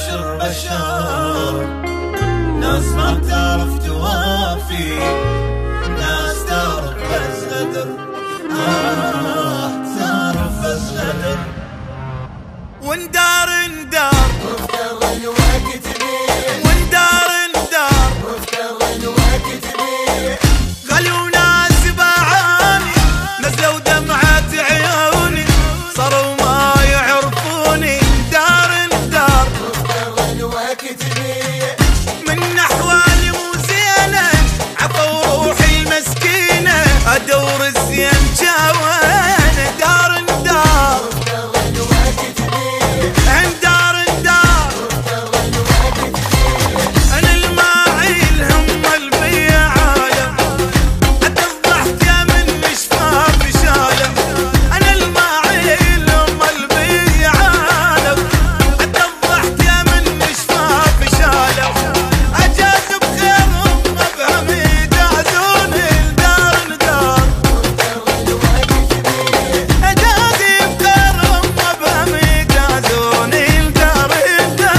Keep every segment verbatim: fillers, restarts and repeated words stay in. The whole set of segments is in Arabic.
بشر بشر، ناس ما تعرف توافي، ناس تعرف بس غدر، آه تعرف بس غدر. وندار ندار وافتر الوقت بيه، وندار ندار وافتر الوقت بيه، غلي وناس باعاني نزلوا دمعة عيوني، صاروا ما يعرفوني. ندار ندار وافتر الوقت بيه، من أحوالي مو زينة، عفوا روحي المسكينة، أدور الزين جاوين. دار ندار وافتر الوقت بيه، ندار ندار وافتر الوقت بيه، أنا الماعيل هم البي عالم، حتى الضحك يا من شفاف شالم. أنا الماعيل هم البي عالم، حتى الضحك يا من شفاف شالم. أجاز بخيرهم أفهم يجازوني. ندار ندار وافتر الوقت بيه، أجازي بخيرهم أفهم يجازوني. ندار ندار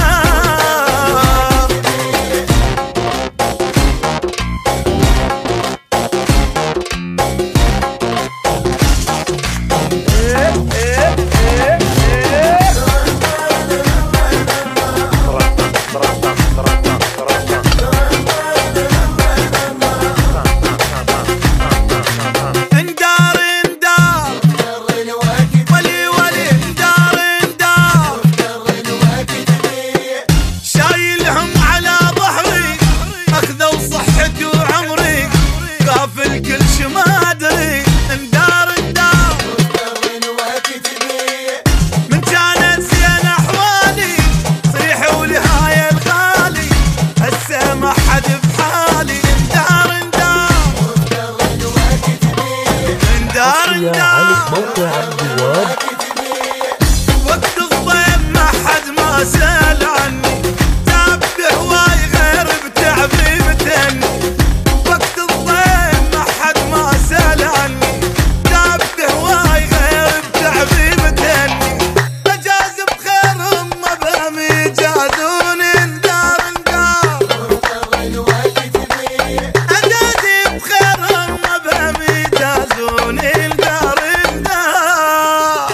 ندار ندار وافتر الوقت ولي ولي. ندار ندار وافتر الوقت بيه، شايلهم على ظهري، اخذوا صحتي وعمري، غافل كل شي ما ادري. ندار ندار وافتر الوقت بيه، من كانت زين احوالي، صيحوا لي هاي الغالي، هسه ما حد بحالي. ندار ندار وافتر الوقت بيه، ندار يا علي ندار موقع الجواب. الوقت بيه، وقت الضيم ما حد ما سأل عني، تعبت هواي غير بتعبي بتني. وقت الضيم ما حد ما سأل عني، تعبت هواي غير بتعبي بتني. أجاز بخيرهم ما بهم يجازوني. ندار ندار وافتر الوقت بيه، أجازي بخيرهم ما بهم يجازوني. ندار ندار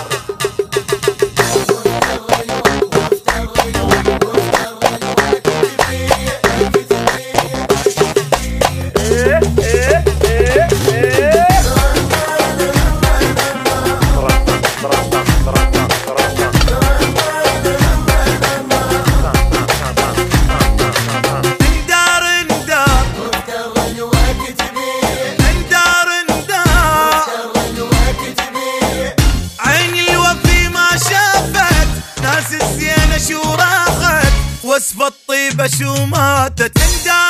ندار ندار وافتر الوقت بيه، ندار ندار وافتر الوقت بيه، عيني الوفي ما شافت، ناس الزينة شو راخت، وصف الطيبة شو ماتت. ندار